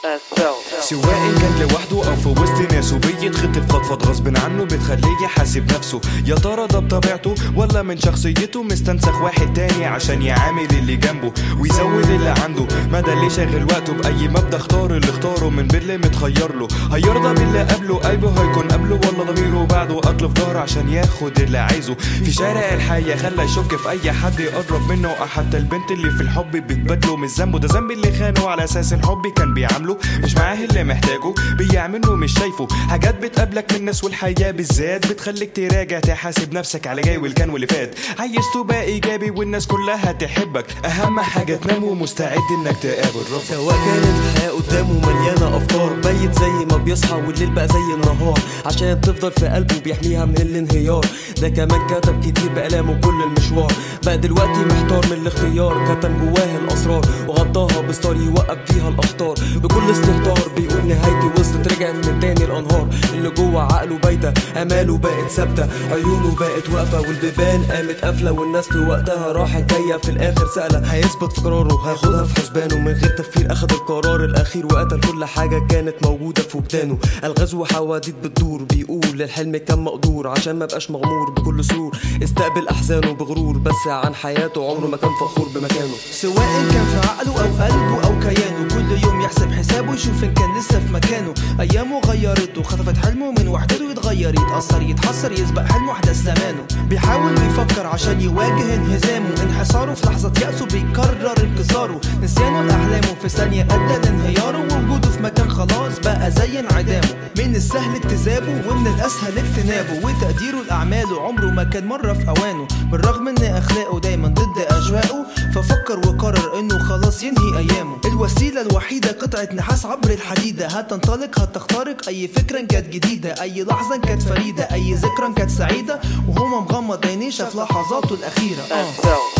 سواء كان لوحده او في وسط ناسه بيتخطف فضفض غصب عنه بتخليه يحاسب نفسه. يا ترى ده بطبيعته ولا من شخصيته مستنسخ واحد تاني عشان يعامل اللي جنبه ويزود اللي عنده؟ ما ده اللي شاغل وقته باي مبدا اختار اللي اختاره من باللي متخير له. هيرضى باللي قبله قلبه هيكون قبله ولا ضميره بعده قتله في ظهره عشان ياخد اللي عايزه؟ في شارع الحياه خلى يشك في اي حد يقرب منه، حتى البنت اللي في الحب بتبادله مش ذنبه، ده ذنب اللي خانه على اساس الحب كان بيعامله مش معاه اللي محتاجه بيعمله مش شايفه. حاجات بتقابلك من الناس والحياه بالذات بتخليك تراجع تحاسب نفسك على جاي والكان واللي فات. عايز تبقى ايجابي والناس كلها تحبك، اهم حاجه تنام ومستعد انك تقابل ربك. سواء كانت الحياه قدامه مليانه افكار بيت زي ما بيصحى والليل بقى زي النهار عشان تفضل في قلبه بيحميها من الانهيار. ده كمان كتب كتير بألامه كل المشوار، بقى دلوقتي محتار من الاختيار، كتم جواه الاسرار وغطاها بستار يوقف فيها الاخطار. بكل استهتار بيقول نهايتي وصلت رجعت من تاني الانهار اللي جوه عقله بايته، اماله بقت ثابته، عيونه بقت واقفه والبيبان قامت قافله، والناس في وقتها راحت جايه في الاخر سأله هيثبت في قراره هياخدها في حسبانه. من غير تفكير اخد القرار الاخير وقتل كل حاجه كانت موجوده في وجدانه. الغاز وحواديت بتدور بيقول الحلم كان مقدور عشان ما بقاش مغمور بكل سرور، استقبل احزانه بغرور بس عن حياته عمره ما كان فخور بمكانه. سواء كان في عقله او قلبه او كيانه كل يوم يحسب حسابه يشوف ان كان لسه في مكانه. ايامه غيرته خطفت حلمه من وحدته يتغير يتأثر يتحسر يسبق حلمه احداث زمانه. بيحاول يفكر عشان يواجه انهزامه، انحساره في لحظة يأسه بيكرر انكساره، نسيانه لأحلامه في ثانية أدى لانهياره، ووجوده في مكان خلاص بقى زي انعدامه. من السهل اكتسابه ومن الأسهل اجتنابه وتقديره لأعماله عمره ما كان مرة في أوانه، بالرغم ان أخلاقه دايما ضد أجواءه ففكر وقرر انه خلاص ينهي أيامه. الوسيلة الوحيدة قطعة نحاس عبر الحديدة، هتنطلق هتخترق أي فكرة كانت جديدة، أي لحظة كانت فريدة، أي ذكرى كانت سعيدة، وهو مغمض عينيه شاف لحظاته الأخيرة.